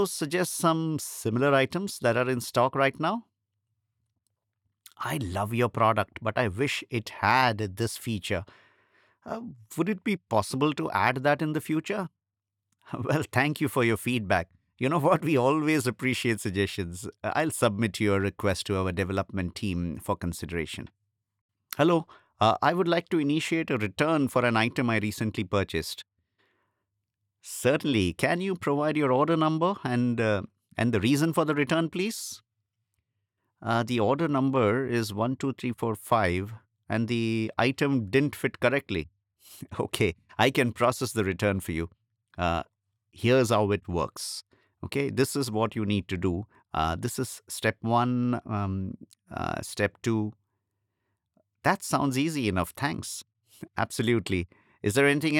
suggest some similar items that are in stock right now? I love your product, but I wish it had this feature. Uh, would it be possible to add that in the future? Well, thank you for your feedback. You know what? We always appreciate suggestions. I'll submit your request to our development team for consideration. Hello, I would like to initiate a return for an item I recently purchased. Certainly. Can you provide your order number and the reason for the return, please? The order number is 12345, and the item didn't fit correctly. Okay, I can process the return for you. Uh, Here's how it works. Okay, this is what you need to do. This is step one, step two. That sounds easy enough. Thanks. Absolutely. Is there anything